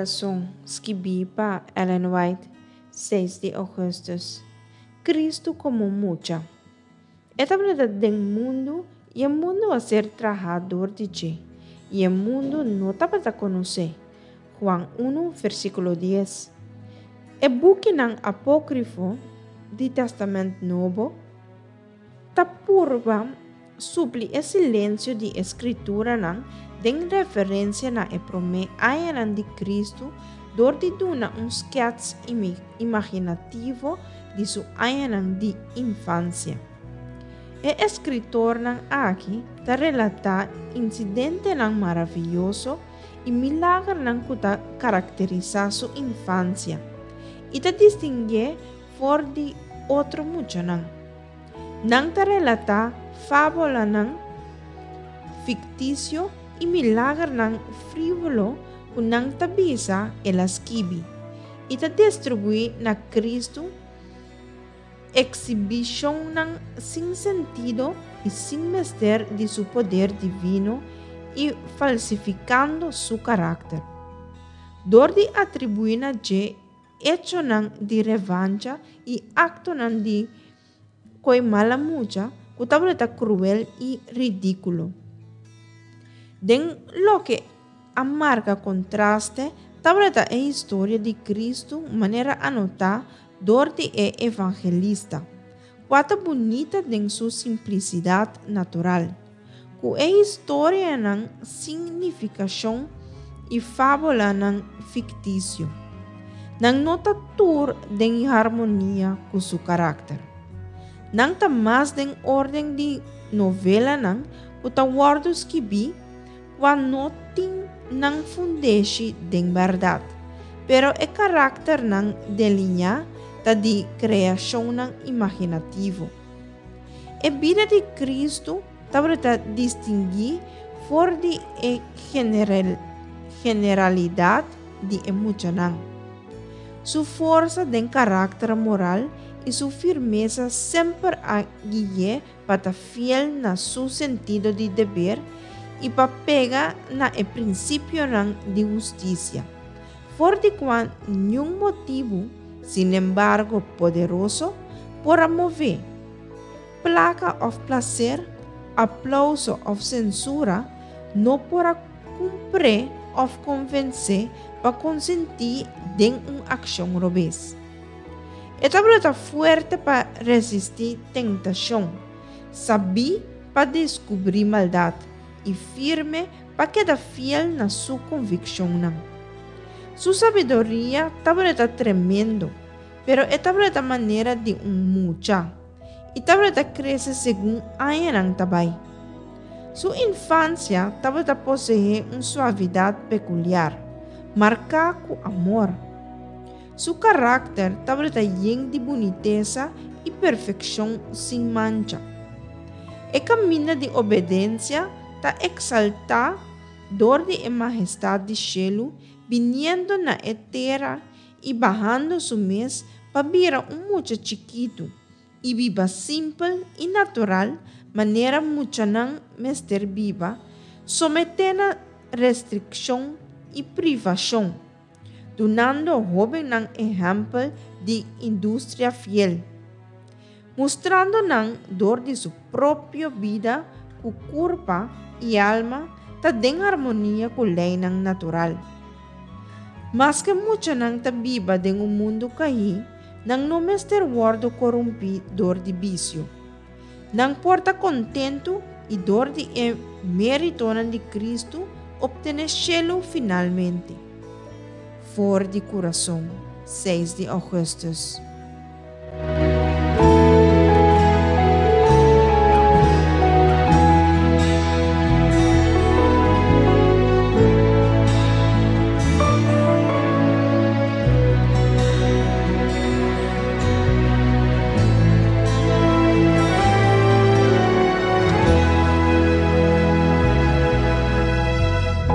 coração, escrevi para Ellen White, 6 de agosto. Cristo como mucha. Esta verdade do mundo, e o mundo vai ser trabajador de ti, e o mundo não está para conhecer. Juan 1, versículo 10. E book ng apócrifo do Testamento Novo, tapurva supli o silêncio de escritura ng den referência na e promessa de Cristo, dor de duna sketch imaginativo de sua ayan de infância. O escritor ng aqui ta relata incidente ng maravilhoso e milagre ng kuta caracteriza sua infância. Ita distingue for de outro mucho nang. Nang ta relata fábula ng fictício e milagre ng frívolo kung nang tabisa elas kibi. Ita distribui na Cristo exhibition ng sin sentido e sin mister de su poder divino e falsificando su carácter. Dor de atribuir na je hecho ng di revancha e acto ng di koi malamucha kutableta cruel e ridículo. Den lo que amarga contraste tableta e historia de Cristo manera anota dor de evangelista. Quata bonita den su simplicidade natural. Ku história ng significação e fábula ng fictício. Nang nota tur den harmonia com su carácter. Nang tamas den ordem de novela nang utawardos kibi, noting nang fundeshi den verdade. Pero e carácter nang delinya ta di criação nang imaginativo. E vida de Cristo tabreta distingui for de generalidade de emocionang. Su força den carácter moral e su firmeza sempre a guiar para fiel na su sentido de dever e para pega na e princípio de justiça. For de quan nenhum motivo, sin embargo poderoso, por mover. Placa of placer, aplauso of censura, não por cumprir of convencer para consentir de uma ação robês. Esta brota forte para resistir tentação, saber para descobrir maldade e firme para quedar fiel na sua convicção. Sua sabedoria está tremendo, pero esta brota maneira de mucha e esta brota cresce segundo ayan tabay. Sua infância estava possuir uma suavidade peculiar, marcada com amor. Seu carácter estava cheio de boniteza e perfeição sem mancha. E caminho de obediência está exaltar dor de majestade de cielo, viniendo na terra e bajando su mes para virar mucho chiquito e viva simple e natural, maneira mucha não mester viva, sometendo a restrição e privação, donando ao jovem um exemplo de indústria fiel, mostrando não dor de sua própria vida, com corpo e alma, está em harmonia com a lei natural. Mas que mucha não está viva em um mundo caído, não mester guardo corrompidor de vício. Não porta contento e dor de mérito de Cristo obter cielo finalmente. For de coração, 6 de agosto.